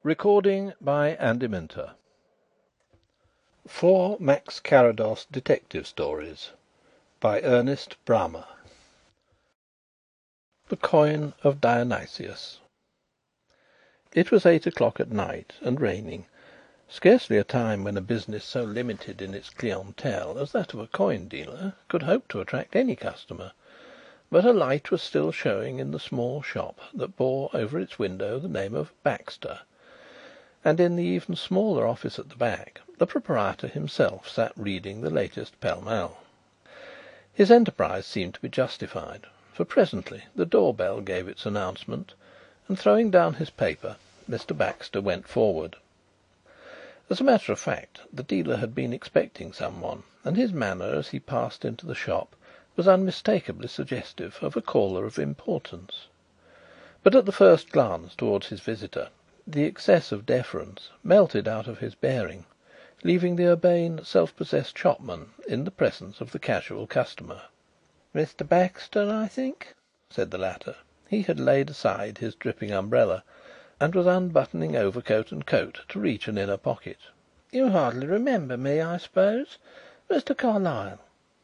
Recording by Andy Minter. 4 Max Carrados Detective Stories by Ernest Bramah. The Coin of Dionysius. It was 8 o'clock at night and raining, scarcely a time when a business so limited in its clientele as that of a coin dealer could hope to attract any customer, but a light was still showing in the small shop that bore over its window the name of Baxter, and in the even smaller office at the back the proprietor himself sat reading the latest Pall Mall. His enterprise seemed to be justified, for presently the door bell gave its announcement, and throwing down his paper, Mr. Baxter went forward. As a matter of fact, the dealer had been expecting someone, and his manner as he passed into the shop was unmistakably suggestive of a caller of importance. But at the first glance towards his visitor, the excess of deference melted out of his bearing, leaving the urbane, self-possessed shopman in the presence of the casual customer. "Mr. Baxter, I think?" said the latter. He had laid aside his dripping umbrella, and was unbuttoning overcoat and coat to reach an inner pocket. "You hardly remember me, I suppose? Mr. Carlyle.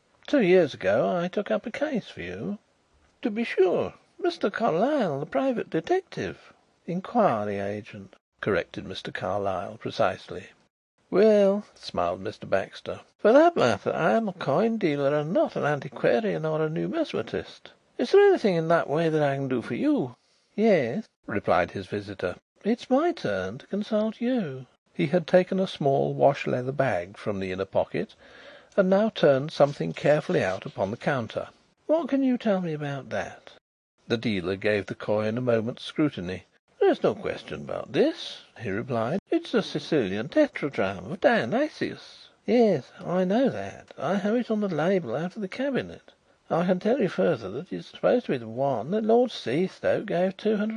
2 years ago I took up a case for you." "To be sure. Mr. Carlyle, the private detective." "Inquiry agent," corrected Mr. Carlyle precisely. "Well," smiled Mr. Baxter, "for that matter I am a coin dealer and not an antiquarian or a numismatist. Is there anything in that way that I can do for you?" "Yes," replied his visitor. "It's my turn to consult you." He had taken a small wash leather bag from the inner pocket, and now turned something carefully out upon the counter. "What can you tell me about that?" The dealer gave the coin a moment's scrutiny. "There's no question about this," he replied. "It's the Sicilian tetradrachm of Dionysius." "Yes, I know that. I have it on the label out of the cabinet. I can tell you further that it's supposed to be the one that Lord Seastoke gave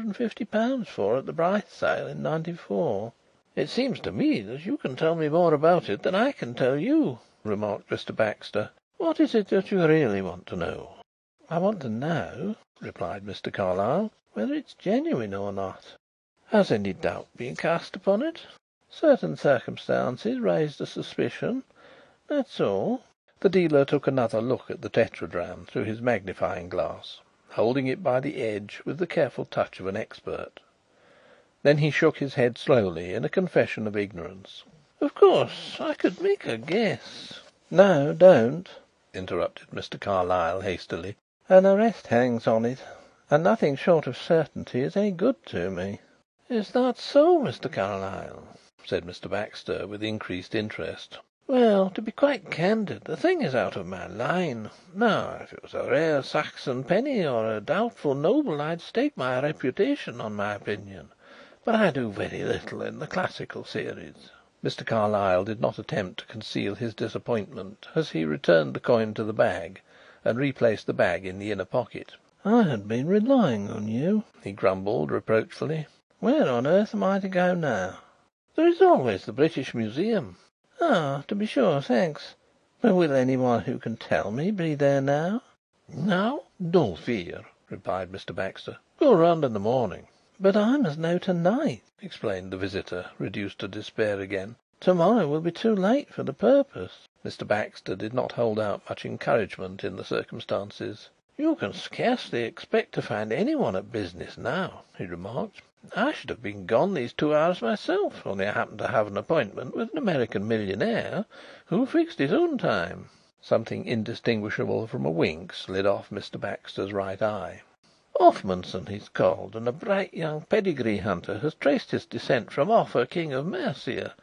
£250 for at the Brice sale in '94. "It seems to me that you can tell me more about it than I can tell you," remarked Mr. Baxter. "What is it that you really want to know?" "I want to know," replied Mr. Carlyle, "whether it's genuine or not." "Has any doubt been cast upon it?" "Certain circumstances raised a suspicion. That's all." The dealer took another look at the tetradrachm through his magnifying glass, holding it by the edge with the careful touch of an expert. Then he shook his head slowly in a confession of ignorance. "Of course I could make a guess." "No, don't," interrupted Mr. Carlyle hastily. "An arrest hangs on it, and nothing short of certainty is any good to me." "Is that so, Mr. Carlyle?" said Mr. Baxter, with increased interest. "Well, to be quite candid, the thing is out of my line. Now, if it was a rare Saxon penny or a doubtful noble, I'd stake my reputation on my opinion. But I do very little in the classical series." Mr. Carlyle did not attempt to conceal his disappointment as he returned the coin to the bag and replaced the bag in the inner pocket. "I had been relying on you," he grumbled reproachfully. "Where on earth am I to go now?" "There is always the British Museum." "Ah, to be sure, thanks. But will anyone who can tell me be there now?" "Now? No fear," replied Mr. Baxter. "Go round in the morning." "But I must know to night," explained the visitor, reduced to despair again. "To morrow will be too late for the purpose." Mr. Baxter did not hold out much encouragement in the circumstances. "You can scarcely expect to find anyone at business now," he remarked. "I should have been gone these 2 hours myself, only I happened to have an appointment with an American millionaire who fixed his own time." Something indistinguishable from a wink slid off Mr. Baxter's right eye. "Offmunson he's called, and a bright young pedigree hunter has traced his descent from Offa, King of Mercia.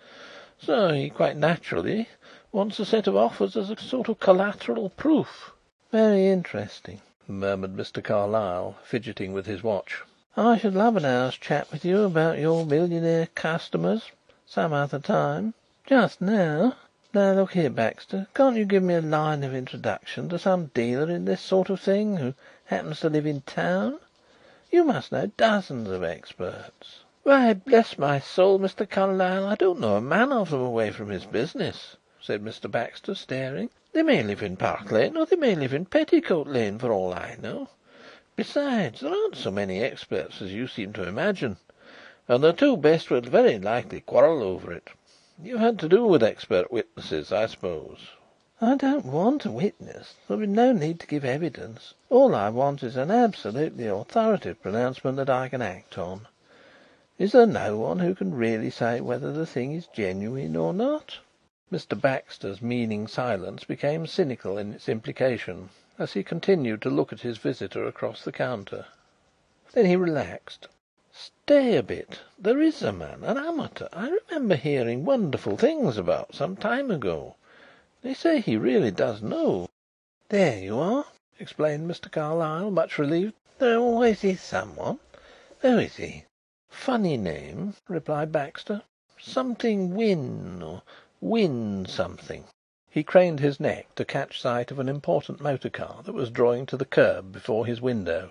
So he quite naturally wants a set of offers as a sort of collateral proof." "Very interesting," murmured Mr. Carlyle, fidgeting with his watch. "I should love an hour's chat with you about your millionaire customers some other time. Just now look here, Baxter, can't you give me a line of introduction to some dealer in this sort of thing who happens to live in town? You must know dozens of experts." "Why, bless my soul, Mr. Carlyle, I don't know a man of them away from his business," said Mr. Baxter, staring. "They may live in Park Lane or they may live in Petticoat Lane for all I know. Besides, there aren't so many experts as you seem to imagine. and the two best will very likely quarrel over it. You've had to do with expert witnesses, I suppose?" "I don't want a witness. There'll be no need to give evidence. All I want is an absolutely authoritative pronouncement that I can act on. Is there no one who can really say whether the thing is genuine or not?" Mr. Baxter's meaning silence became cynical in its implication, as he continued to look at his visitor across the counter. Then he relaxed. "Stay a bit. There is a man, an amateur, I remember hearing wonderful things about some time ago. They say he really does know." "There you are," explained Mr. Carlyle, much relieved. "There always is someone. Who is he?" "Funny name," replied Baxter. "Something Wynn, or Wynn something." He craned his neck to catch sight of an important motor car that was drawing to the kerb before his window.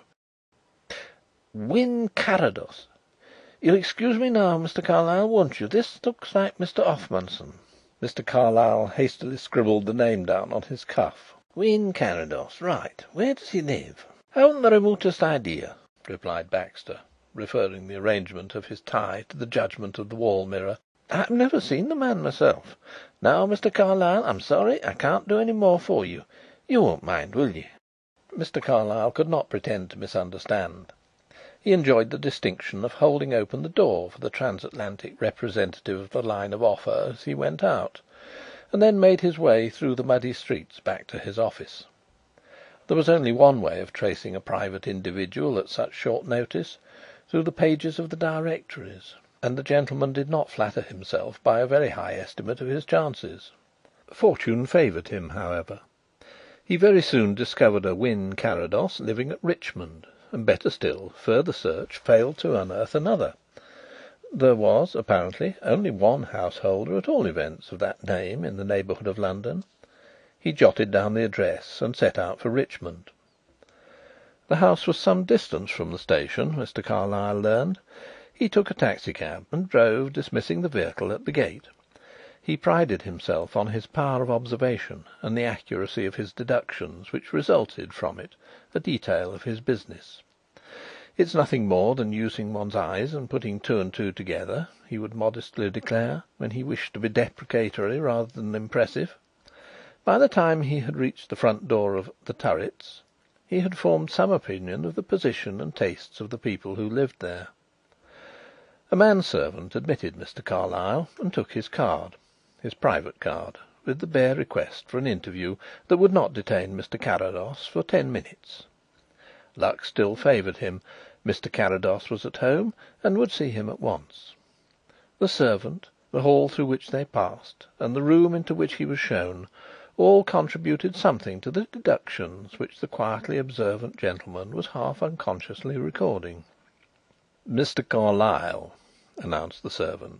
"Wynn Carrados. You'll excuse me now, Mr. Carlyle, won't you? This looks like Mr. Offmunson." Mr. Carlyle hastily scribbled the name down on his cuff. "Wynn Carrados. Right. Where does he live?" "Haven't the remotest idea," replied Baxter, referring the arrangement of his tie to the judgment of the wall mirror. "I've never seen the man myself. Now, Mr. Carlyle, I'm sorry I can't do any more for you. You won't mind, will you?" Mr. Carlyle could not pretend to misunderstand. He enjoyed the distinction of holding open the door for the transatlantic representative of the line of offer as he went out, and then made his way through the muddy streets back to his office. There was only one way of tracing a private individual at such short notice, through the pages of the directories, and the gentleman did not flatter himself by a very high estimate of his chances. Fortune favoured him, however. He very soon discovered a Wynn Carrados living at Richmond, and, better still, further search failed to unearth another. There was, apparently, only one householder, at all events, of that name in the neighbourhood of London. He jotted down the address and set out for Richmond. The house was some distance from the station, Mr. Carlyle learned. He took a taxicab and drove, dismissing the vehicle at the gate. He prided himself on his power of observation and the accuracy of his deductions, which resulted from it, a detail of his business. "It's nothing more than using one's eyes and putting two and two together," he would modestly declare, when he wished to be deprecatory rather than impressive. By the time he had reached the front door of "The Turrets," he had formed some opinion of the position and tastes of the people who lived there. A manservant admitted Mr. Carlyle and took his card, his private card, with the bare request for an interview that would not detain Mr. Carrados for 10 minutes. Luck still favoured him. Mr. Carrados was at home and would see him at once. The servant, the hall through which they passed, and the room into which he was shown, all contributed something to the deductions which the quietly observant gentleman was half unconsciously recording. "Mr. Carlyle," announced the servant.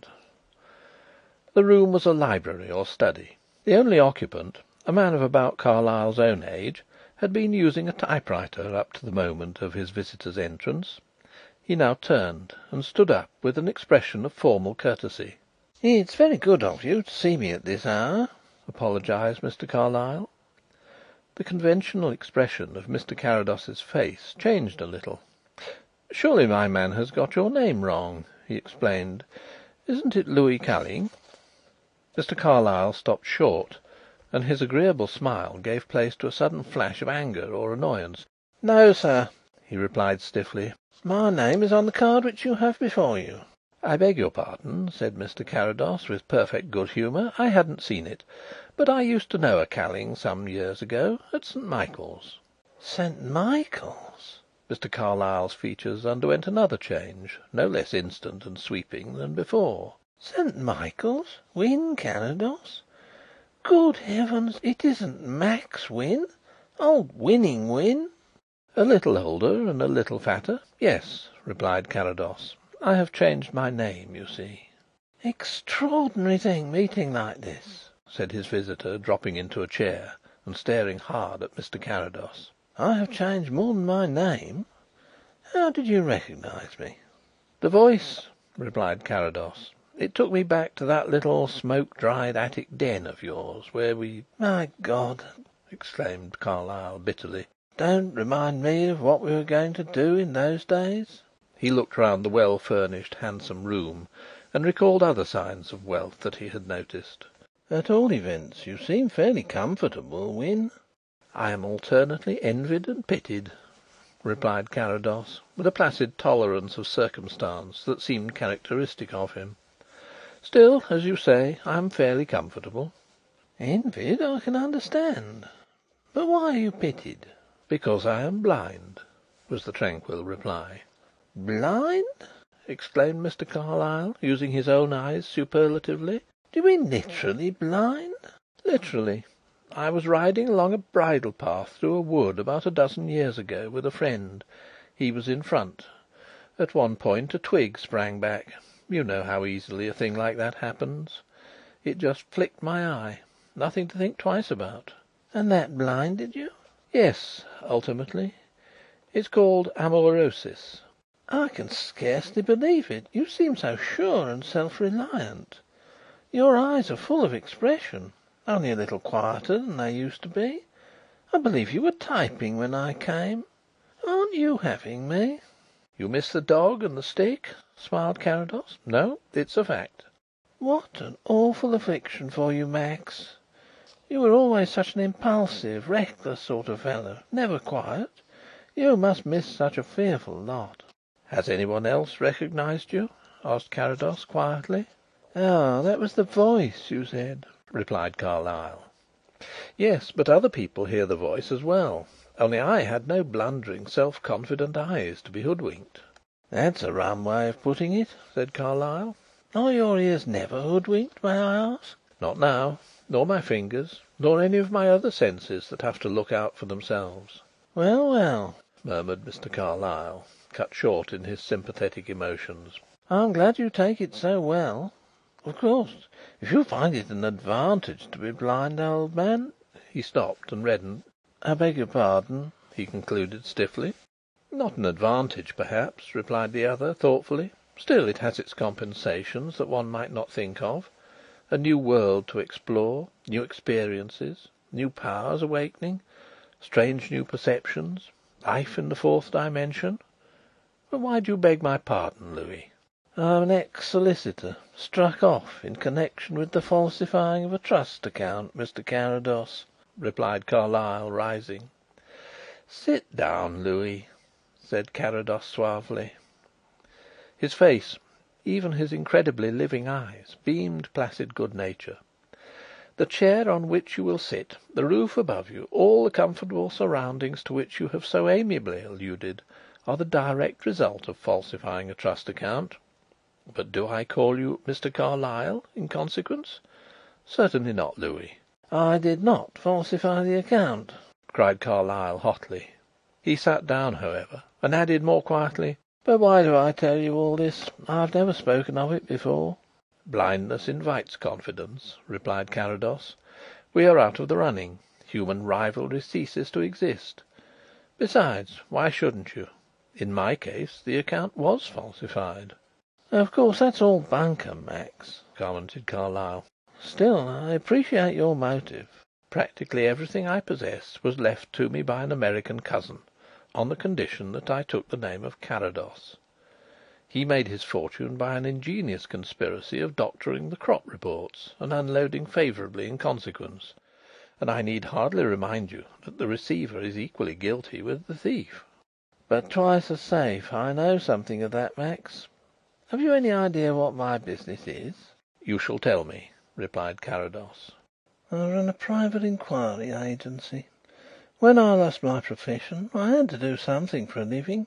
The room was a library or study. The only occupant, a man of about Carlyle's own age, had been using a typewriter up to the moment of his visitor's entrance. He now turned and stood up with an expression of formal courtesy. "It's very good of you to see me at this hour," apologised Mr. Carlyle. The conventional expression of Mr. Carrados's face changed a little. "Surely my man has got your name wrong," he explained. "Isn't it Louis Calling?" Mr. Carlyle stopped short, and his agreeable smile gave place to a sudden flash of anger or annoyance. "No, sir," he replied stiffly. "My name is on the card which you have before you." "I beg your pardon," said Mr. Carrados, with perfect good humour. "I hadn't seen it. But I used to know a Calling some years ago, at St. Michael's." "St. Michael's?" Mr. Carlyle's features underwent another change, no less instant and sweeping than before. "St. Michael's? Wynn Carrados? Good heavens! It isn't Max Wynn? Old Winning Wynn?" "A little older and a little fatter. Yes," replied Carrados. "I have changed my name, you see." "Extraordinary thing, meeting like this," said his visitor, dropping into a chair and staring hard at Mr. Carrados. "I have changed more than my name. How did you recognise me?" "The voice," replied Carrados. "It took me back to that little smoke dried attic den of yours, where we..." "My God!" exclaimed Carlyle bitterly. "Don't remind me of what we were going to do in those days." He looked round the well-furnished, handsome room, and recalled other signs of wealth that he had noticed. "At all events, you seem fairly comfortable, Wynn." "I am alternately envied and pitied," replied Carrados, with a placid tolerance of circumstance that seemed characteristic of him. "Still, as you say, I am fairly comfortable." "Envied, I can understand. But why are you pitied?" "Because I am blind," was the tranquil reply. "Blind!" exclaimed Mr. Carlyle, using his own eyes superlatively. "Do you mean literally blind?" "Literally. I was riding along a bridle path through a wood about a dozen years ago with a friend. He was in front. At one point a twig sprang back. You know how easily a thing like that happens. It just flicked my eye. Nothing to think twice about." "And that blinded you?" "Yes, ultimately. It's called amaurosis." "I can scarcely believe it. You seem so sure and self reliant. Your eyes are full of expression, only a little quieter than they used to be. I believe you were typing when I came. Aren't you having me?" "You miss the dog and the stick?" smiled Carrados. "No, it's a fact." "What an awful affliction for you, Max. You were always such an impulsive, reckless sort of fellow, never quiet. You must miss such a fearful lot." "Has anyone else recognised you?" asked Carrados quietly. "Ah, that was the voice, you said," replied Carlyle. "Yes, but other people hear the voice as well. Only I had no blundering, self-confident eyes to be hoodwinked." "That's a rum way of putting it," said Carlyle. "Are your ears never hoodwinked, may I ask?" "Not now. Nor my fingers. Nor any of my other senses that have to look out for themselves." "Well, well," murmured Mr. Carlyle, cut short in his sympathetic emotions. "I'm glad you take it so well. Of course, if you find it an advantage to be blind, old man " He stopped and reddened. "I beg your pardon," he concluded stiffly. "Not an advantage, perhaps," replied the other thoughtfully. "Still, it has its compensations that one might not think of. A new world to explore, new experiences, new powers awakening, strange new perceptions, life in the fourth dimension. But why do you beg my pardon, Louis?" "I'm an ex solicitor, struck off in connection with the falsifying of a trust account, Mr. Carrados," replied Carlyle, rising. "Sit down, Louis," said Carrados suavely. His face, even his incredibly living eyes, beamed placid good nature. "The chair on which you will sit, the roof above you, all the comfortable surroundings to which you have so amiably alluded, are the direct result of falsifying a trust account. But do I call you Mr. Carlyle in consequence? Certainly not, Louis." "I did not falsify the account," cried Carlyle hotly. He sat down, however, and added more quietly: "But why do I tell you all this? I've never spoken of it before." "Blindness invites confidence," replied Carrados. "We are out of the running. Human rivalry ceases to exist. Besides, why shouldn't you? In my case the account was falsified." "Of course that's all bunkum, Max," commented Carlyle. "Still, I appreciate your motive." "Practically everything I possess was left to me by an American cousin, on the condition that I took the name of Carrados. He made his fortune by an ingenious conspiracy of doctoring the crop reports and unloading favourably in consequence, and I need hardly remind you that the receiver is equally guilty with the thief." "But twice as safe. I know something of that, Max. Have you any idea what my business is?" "You shall tell me," replied Carrados. "I run a private inquiry agency. When I lost my profession I had to do something for a living.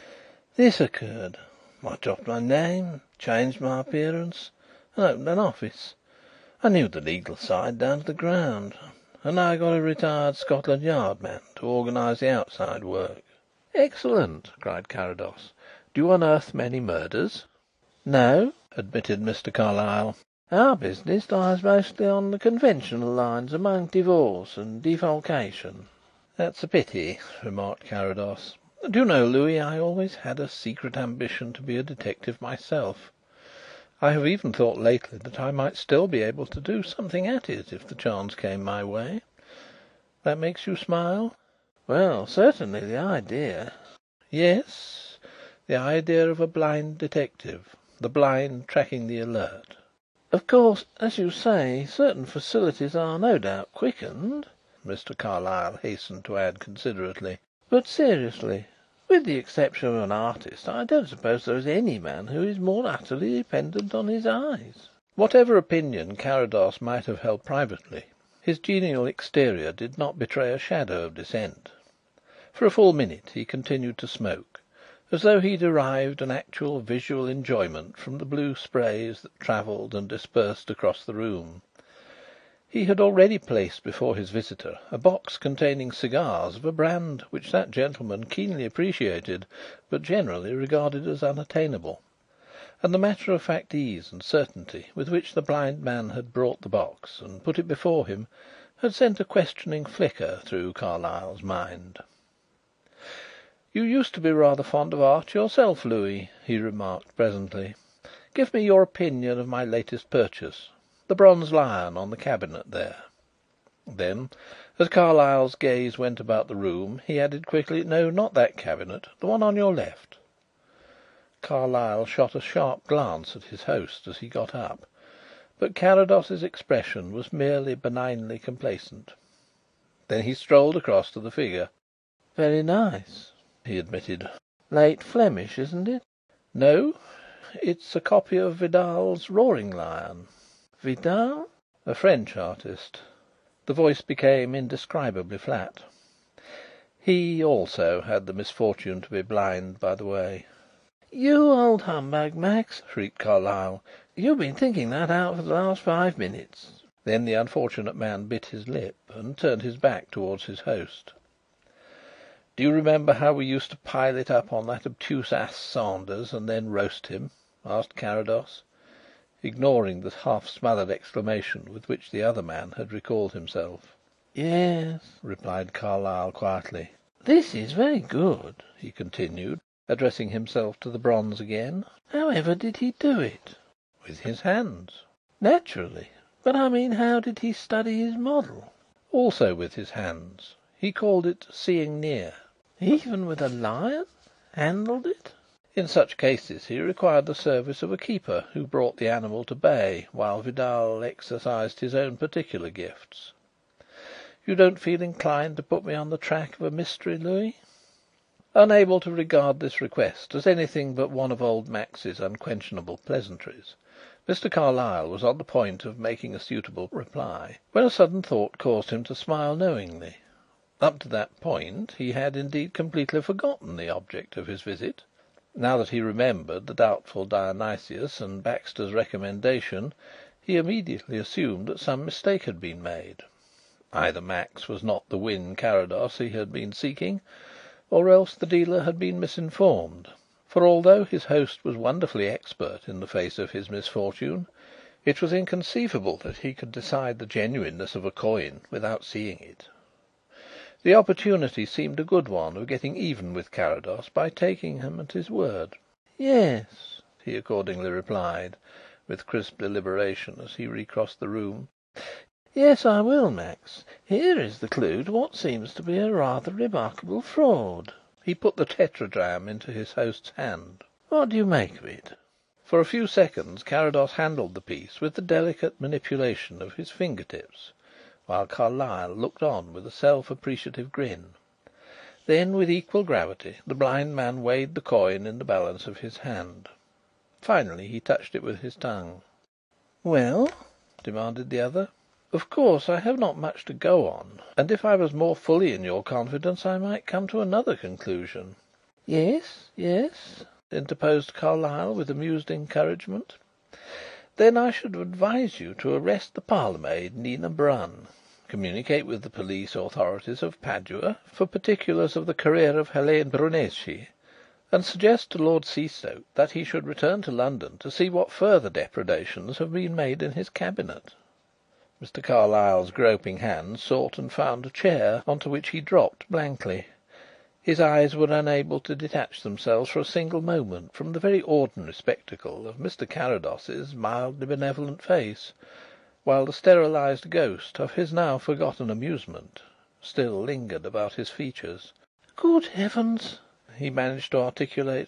This occurred. I dropped my name, changed my appearance and opened an office. I knew the legal side down to the ground, and I got a retired Scotland Yard man to organise the outside work." "Excellent!" cried Carrados. "Do you unearth many murders?" "No," admitted Mr. Carlyle. "Our business lies mostly on the conventional lines among divorce and defalcation." "That's a pity," remarked Carrados. "Do you know, Louis, I always had a secret ambition to be a detective myself. I have even thought lately that I might still be able to do something at it if the chance came my way. That makes you smile?" "Well, certainly the idea." "Yes, The idea of a blind detective, the blind tracking the alert. "Of course, as you say, certain facilities are no doubt quickened," Mr. Carlyle hastened to add considerately. "But seriously, with the exception of an artist, I don't suppose there is any man who is more utterly dependent on his eyes." Whatever opinion Carrados might have held privately, his genial exterior did not betray a shadow of dissent. For a full minute he continued to smoke, as though he derived an actual visual enjoyment from the blue sprays that travelled and dispersed across the room. He had already placed before his visitor a box containing cigars of a brand which that gentleman keenly appreciated, but generally regarded as unattainable, and the matter-of-fact ease and certainty with which the blind man had brought the box and put it before him had sent a questioning flicker through Carlyle's mind. "You used to be rather fond of art yourself, Louis," he remarked presently. "Give me your opinion of my latest purchase, the bronze lion on the cabinet there." Then, as Carlyle's gaze went about the room, he added quickly: "No, not that cabinet. The one on your left." Carlyle shot a sharp glance at his host as he got up, but Carrados's expression was merely benignly complacent. Then he strolled across to the figure. "Very nice," he admitted. "Late Flemish, isn't it?" "No, it's a copy of Vidal's Roaring Lion." "Vidal?" "A French artist." The voice became indescribably flat. He, also, had the misfortune to be blind by the way. "You old humbug, Max!" shrieked Carlyle. "You've been thinking that out for the last 5 minutes." Then the unfortunate man bit his lip and turned his back towards his host. "Do you remember how we used to pile it up on that obtuse ass Sanders and then roast him?" asked Carrados, ignoring the half smothered exclamation with which the other man had recalled himself. "Yes," replied Carlyle quietly. "This is very good," he continued, addressing himself to the bronze again. "However did he do it?" "With his hands." "Naturally. But I mean, how did he study his model?" "Also with his hands. He called it seeing near." "Even with a lion? Handled it?" "In such cases he required the service of a keeper who brought the animal to bay while Vidal exercised his own particular gifts. You don't feel inclined to put me on the track of a mystery, Louis?" Unable to regard this request as anything but one of old Max's unquenchable pleasantries, Mr. Carlyle was on the point of making a suitable reply, when a sudden thought caused him to smile knowingly. Up to that point he had indeed completely forgotten the object of his visit. Now that he remembered the doubtful Dionysius and Baxter's recommendation, he immediately assumed that some mistake had been made. Either Max was not the Wynn Carrados he had been seeking, or else the dealer had been misinformed, for although his host was wonderfully expert in the face of his misfortune, it was inconceivable that he could decide the genuineness of a coin without seeing it. The opportunity seemed a good one of getting even with Carrados by taking him at his word. "Yes," he accordingly replied, with crisp deliberation, as he recrossed the room. "Yes, I will, Max. Here is the clue to what seems to be a rather remarkable fraud." He put the tetradrachm into his host's hand. "What do you make of it?" For a few seconds Carrados handled the piece with the delicate manipulation of his finger tips, while Carlyle looked on with a self-appreciative grin. Then, with equal gravity, the blind man weighed the coin in the balance of his hand. Finally he touched it with his tongue. "Well?" demanded the other. "Of course I have not much to go on, and if I was more fully in your confidence I might come to another conclusion." "Yes, yes," interposed Carlyle, with amused encouragement. "Then I should advise you to arrest the parlour maid, Nina Brun, communicate with the police authorities of Padua for particulars of the career of Helene Brunesi, and suggest to Lord Seastoke that he should return to London to see what further depredations have been made in his cabinet." Mr. Carlyle's groping hand sought and found a chair, on to which he dropped blankly. His eyes were unable to detach themselves for a single moment from the very ordinary spectacle of Mr. Carrados's mildly benevolent face, while the sterilised ghost of his now forgotten amusement still lingered about his features. "Good heavens!" he managed to articulate.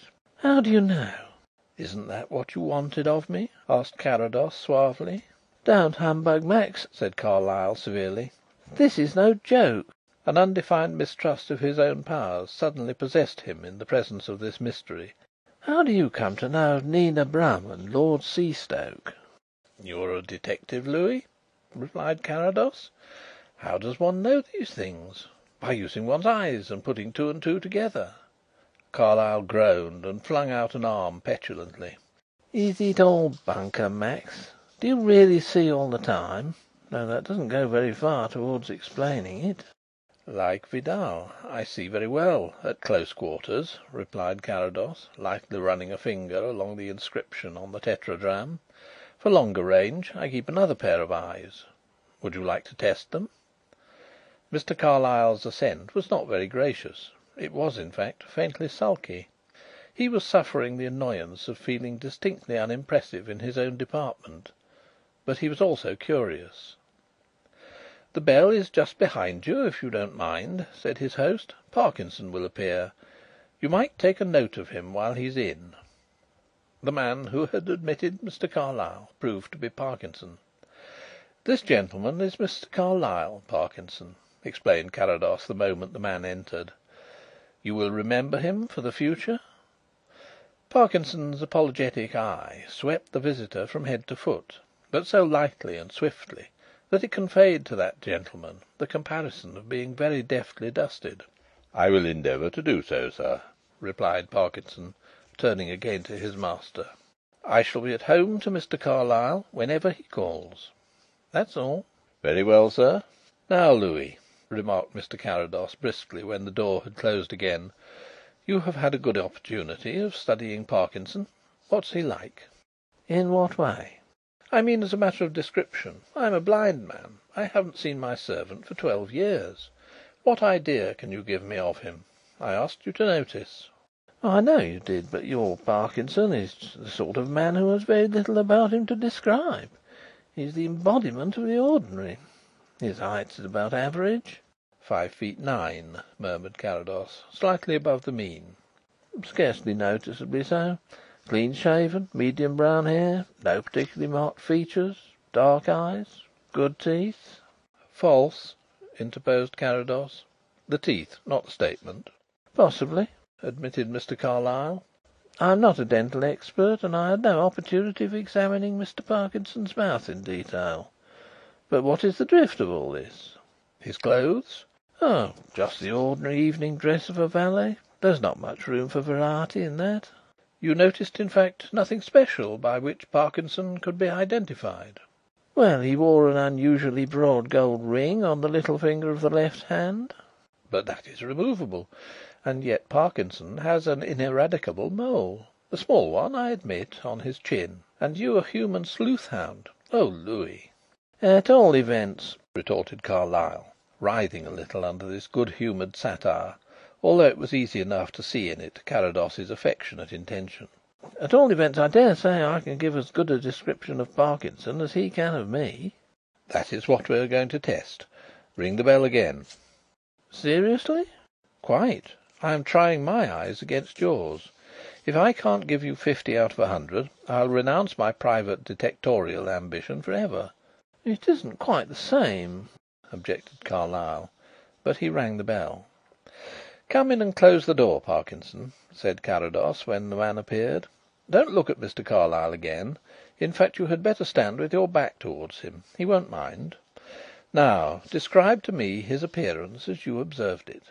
"How do you know?" "Isn't that what you wanted of me?" asked Carrados suavely. "Don't humbug Max," said Carlyle severely. "This is no joke." An undefined mistrust of his own powers suddenly possessed him in the presence of this mystery. "How do you come to know of Nina Brun and Lord Seastoke?" "You are a detective, Louis," replied Carrados. "How does one know these things? By using one's eyes and putting two and two together." Carlyle groaned and flung out an arm petulantly. "Is it all bunkum, Max? Do you really see all the time? Though that doesn't go very far towards explaining it." "Like Vidal, I see very well at close quarters," replied Carrados, lightly running a finger along the inscription on the tetradrachm. "For longer range I keep another pair of eyes. Would you like to test them?" Mr. Carlyle's assent was not very gracious. It was, in fact, faintly sulky. He was suffering the annoyance of feeling distinctly unimpressive in his own department. But he was also curious. "The bell is just behind you, if you don't mind," said his host. "Parkinson will appear. You might take a note of him while he's in." The man who had admitted Mr. Carlyle proved to be Parkinson. "This gentleman is Mr. Carlyle, Parkinson," explained Carrados the moment the man entered. "You will remember him for the future?" Parkinson's apologetic eye swept the visitor from head to foot, but so lightly and swiftly that it conveyed to that gentleman the comparison of being very deftly dusted. "I will endeavour to do so, sir," replied Parkinson, turning again to his master. "I shall be at home to Mr. Carlyle whenever he calls. That's all." "Very well, sir." "Now, Louis," remarked Mr. Carrados briskly when the door had closed again, "you have had a good opportunity of studying Parkinson. What's he like?" "In what way?" "I mean as a matter of description. I'm a blind man. I haven't seen my servant for 12 years. What idea can you give me of him? I asked you to notice." "I know you did, but your Parkinson is the sort of man who has very little about him to describe. He's the embodiment of the ordinary. His height is about average." "5 feet 9," murmured Carrados. "Slightly above the mean." "Scarcely noticeably so. Clean shaven, medium brown hair, no particularly marked features, dark eyes, good teeth." "False," interposed Carrados. "The teeth, not the statement." "Possibly," admitted Mr. Carlyle. "I am not a dental expert and I had no opportunity of examining Mr. Parkinson's mouth in detail. But what is the drift of all this?" "His clothes?" "Oh, just the ordinary evening dress of a valet. There's not much room for variety in that." "You noticed, in fact, nothing special by which Parkinson could be identified?" "Well, he wore an unusually broad gold ring on the little finger of the left hand." "But that is removable. And yet Parkinson has an ineradicable mole. A small one, I admit, on his chin. And you a human sleuth hound. Oh, Louis!" "At all events," retorted Carlyle, writhing a little under this good humoured satire, although it was easy enough to see in it Carrados's affectionate intention. "At all events, I dare say I can give as good a description of Parkinson as he can of me." "That is what we are going to test. Ring the bell again." "Seriously?" "Quite. I am trying my eyes against yours. If I can't give you 50 out of 100 I'll renounce my private detectorial ambition for ever." "It isn't quite the same," objected Carlyle, but he rang the bell. "Come in and close the door, Parkinson," said Carrados when the man appeared. "Don't look at Mr. Carlyle again. In fact, you had better stand with your back towards him. He won't mind. Now describe to me his appearance as you observed it."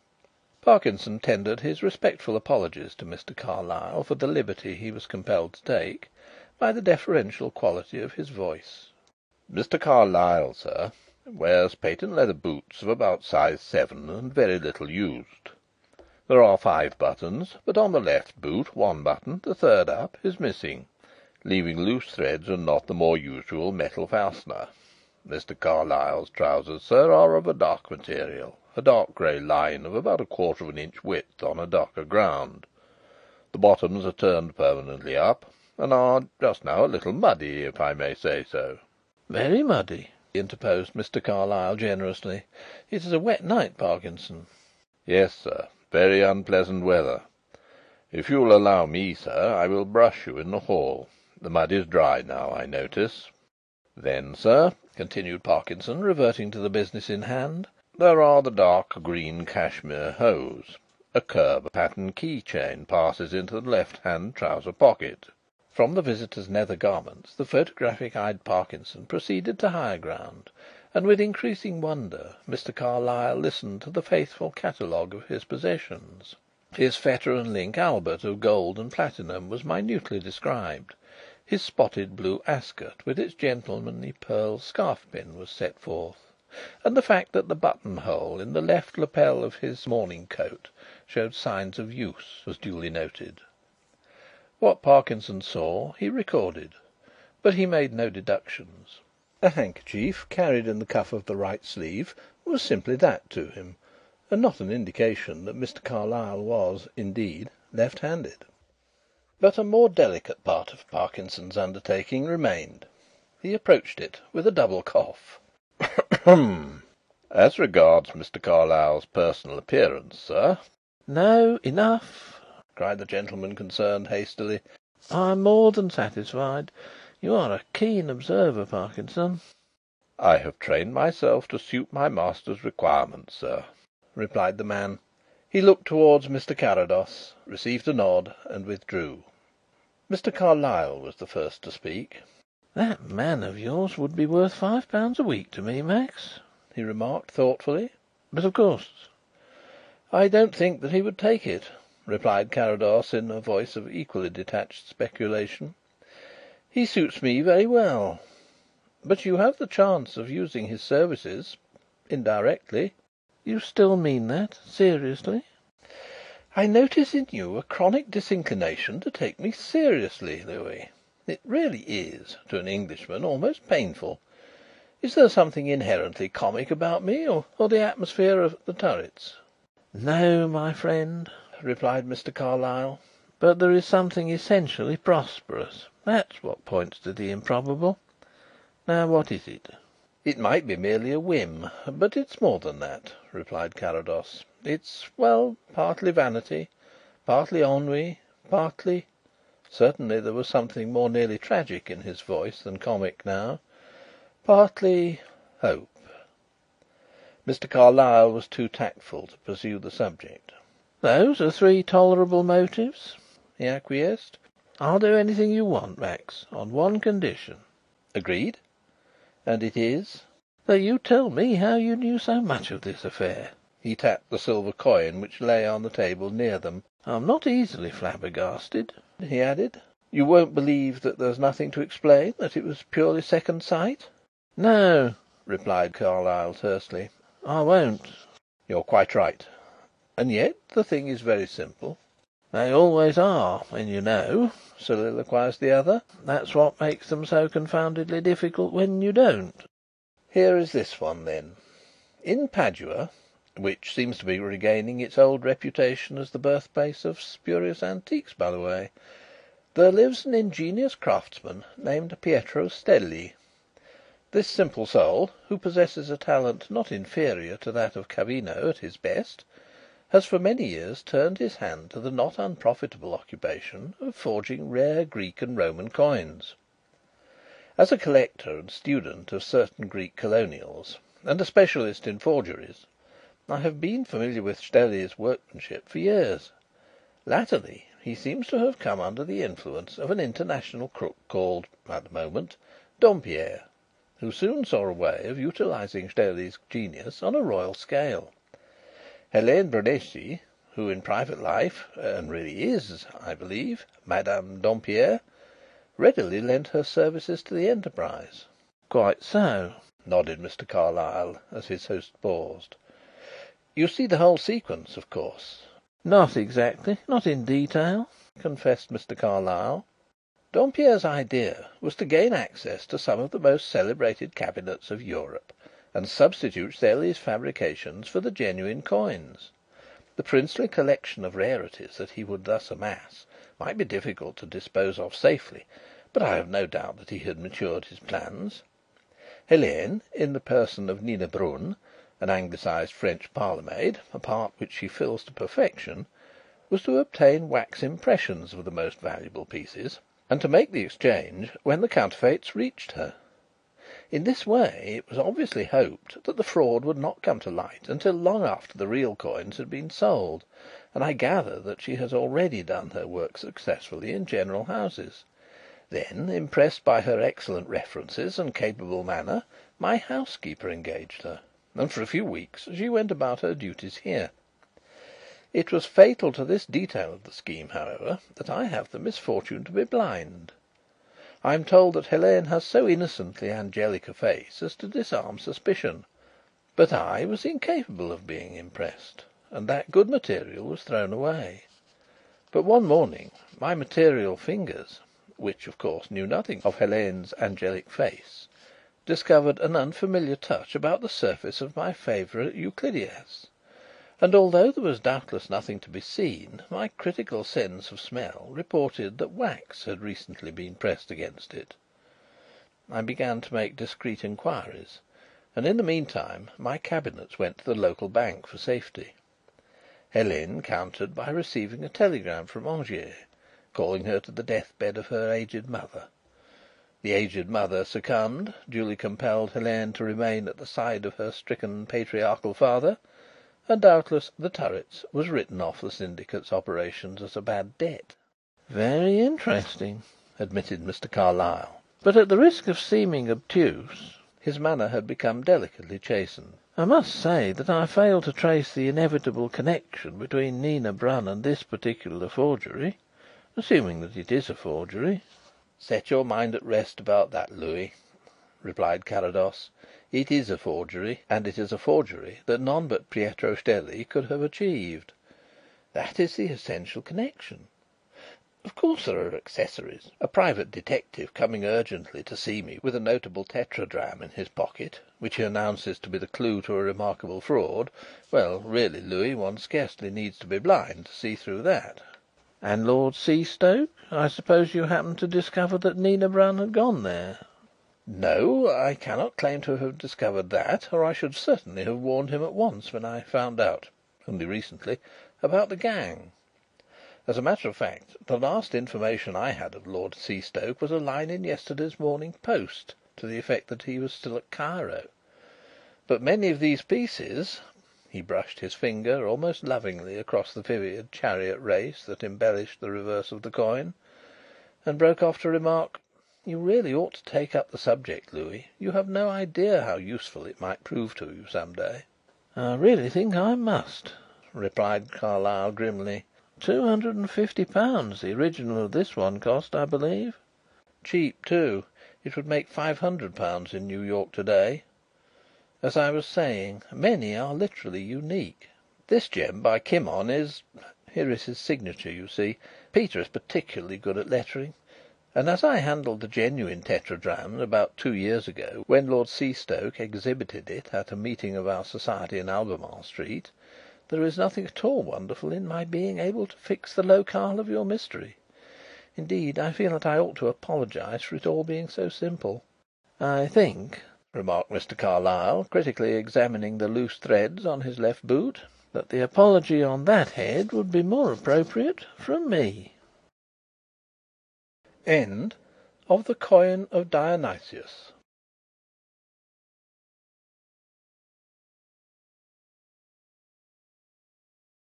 Parkinson tendered his respectful apologies to Mr. Carlyle for the liberty he was compelled to take, by the deferential quality of his voice. "Mr. Carlyle, sir, wears patent leather boots of about size 7 and very little used. There are 5 buttons, but on the left boot one button, the third up, is missing, leaving loose threads and not the more usual metal fastener. Mr. Carlyle's trousers, sir, are of a dark material, a dark grey line of about 1/4 of an inch width on a darker ground. The bottoms are turned permanently up, and are just now a little muddy, if I may say so." "Very muddy," interposed Mr. Carlyle generously. "It is a wet night, Parkinson." "Yes, sir. Very unpleasant weather. "If you'll allow me, sir, I will brush you in the hall. The mud is dry now, I notice. Then, sir," continued Parkinson, reverting to the business in hand, "there are the dark green cashmere hose. A curb pattern key chain passes into the left-hand trouser pocket." From the visitor's nether garments the photographic-eyed Parkinson proceeded to higher ground, and with increasing wonder Mr. Carlyle listened to the faithful catalogue of his possessions. His fetter and link Albert of gold and platinum was minutely described. His spotted blue ascot with its gentlemanly pearl scarf-pin was set forth, and the fact that the button-hole in the left lapel of his morning coat showed signs of use was duly noted. What Parkinson saw he recorded, but he made no deductions. A handkerchief carried in the cuff of the right sleeve was simply that to him, and not an indication that Mr. Carlyle was, indeed, left-handed. But a more delicate part of Parkinson's undertaking remained. He approached it with a double cough. "As regards Mr. Carlyle's personal appearance, sir." "No, enough!" cried the gentleman concerned hastily. "I am more than satisfied. You are a keen observer, Parkinson." "I have trained myself to suit my master's requirements, sir," replied the man. He looked towards Mr. Carrados, received a nod, and withdrew. Mr. Carlyle was the first to speak. "That man of yours would be worth £5 a week to me, Max," he remarked thoughtfully. "But of course " "I don't think that he would take it," replied Carrados in a voice of equally detached speculation. "He suits me very well. But you have the chance of using his services indirectly." "You still mean that? Seriously?" "I notice in you a chronic disinclination to take me seriously, Louis. It really is, to an Englishman, almost painful. Is there something inherently comic about me, or the atmosphere of The Turrets?" "No, my friend," replied Mr. Carlyle. "But there is something essentially prosperous. That's what points to the improbable. Now, what is it?" "It might be merely a whim, but it's more than that," replied Carrados. "It's well, partly vanity, partly ennui, partly" certainly there was something more nearly tragic in his voice than comic now "partly hope." Mr. Carlyle was too tactful to pursue the subject. "Those are three tolerable motives," he acquiesced. "I'll do anything you want, Max, on one condition." "Agreed. And it is?" "That you tell me how you knew so much of this affair." He tapped the silver coin which lay on the table near them. "I'm not easily flabbergasted," he added. "You won't believe that there's nothing to explain, that it was purely second sight?" "No," replied Carlyle tersely, "I won't." "You're quite right. And yet the thing is very simple." "They always are when you know," soliloquised the other. "That's what makes them so confoundedly difficult when you don't." "Here is this one, then. In Padua, which seems to be regaining its old reputation as the birthplace of spurious antiques, by the way, there lives an ingenious craftsman named Pietro Stelli. This simple soul, who possesses a talent not inferior to that of Cavino at his best, has for many years turned his hand to the not unprofitable occupation of forging rare Greek and Roman coins. As a collector and student of certain Greek colonials, and a specialist in forgeries, I have been familiar with Stelli's workmanship for years. Latterly he seems to have come under the influence of an international crook called, at the moment, Dompierre, who soon saw a way of utilising Stelli's genius on a royal scale. Helene Brunesi, who in private life and really is, I believe, Madame Dompierre, readily lent her services to the enterprise." "Quite so," nodded Mr. Carlyle, as his host paused. "You see the whole sequence, of course?" "Not exactly. Not in detail," confessed Mr. Carlyle. "Dompierre's idea was to gain access to some of the most celebrated cabinets of Europe and substitute Stelli's fabrications for the genuine coins. The princely collection of rarities that he would thus amass might be difficult to dispose of safely, but I have no doubt that he had matured his plans. Helene, in the person of Nina Brun, an anglicised French parlour maid, a part which she fills to perfection, was to obtain wax impressions of the most valuable pieces, and to make the exchange when the counterfeits reached her. In this way it was obviously hoped that the fraud would not come to light until long after the real coins had been sold, and I gather that she has already done her work successfully in general houses. Then, impressed by her excellent references and capable manner, my housekeeper engaged her, and for a few weeks she went about her duties here. It was fatal to this detail of the scheme, however, that I have the misfortune to be blind. I am told that Helene has so innocently angelic a face as to disarm suspicion, but I was incapable of being impressed, and that good material was thrown away. But one morning my material fingers, which of course knew nothing of Helene's angelic face, discovered an unfamiliar touch about the surface of my favourite Euclidias, and although there was doubtless nothing to be seen, my critical sense of smell reported that wax had recently been pressed against it. I began to make discreet inquiries, and in the meantime my cabinets went to the local bank for safety. Helene countered by receiving a telegram from Angiers, calling her to the deathbed of her aged mother. The aged mother succumbed, duly compelled Helene to remain at the side of her stricken patriarchal father, and doubtless The Turrets was written off the syndicate's operations as a bad debt." "Very interesting," admitted Mr. Carlyle. "But at the risk of seeming obtuse," his manner had become delicately chastened, "I must say that I fail to trace the inevitable connection between Nina Brun and this particular forgery, assuming that it is a forgery." "Set your mind at rest about that, Louis," replied Carrados. "It is a forgery, and it is a forgery that none but Pietro Stelli could have achieved. That is the essential connection. Of course there are accessories. A private detective coming urgently to see me with a notable tetradrachm in his pocket, which he announces to be the clue to a remarkable fraud well, really, Louis, one scarcely needs to be blind to see through that." "And Lord Seastoke? I suppose you happened to discover that Nina Brun had gone there?" "No, I cannot claim to have discovered that, or I should certainly have warned him at once when I found out only recently about the gang. As a matter of fact, the last information I had of Lord Seastoke was a line in yesterday's Morning Post to the effect that he was still at Cairo. But many of these pieces," he brushed his finger almost lovingly across the vivid chariot race that embellished the reverse of the coin, and broke off to remark: "You really ought to take up the subject, Louis. You have no idea how useful it might prove to you some day." "I really think I must," replied Carlyle grimly. £250 the original of this one cost, I believe." "Cheap, too. It would make £500 in New York to day. As I was saying, many are literally unique. This gem by Kimon is here is his signature, you see. Peter is particularly good at lettering, and as I handled the genuine tetradrachm about 2 years ago, when Lord Seastoke exhibited it at a meeting of our society in Albemarle Street, there is nothing at all wonderful in my being able to fix the locale of your mystery. Indeed, I feel that I ought to apologize for it all being so simple." "I think," remarked Mr. Carlyle, critically examining the loose threads on his left boot, "that the apology on that head would be more appropriate from me." End of The Coin of Dionysius,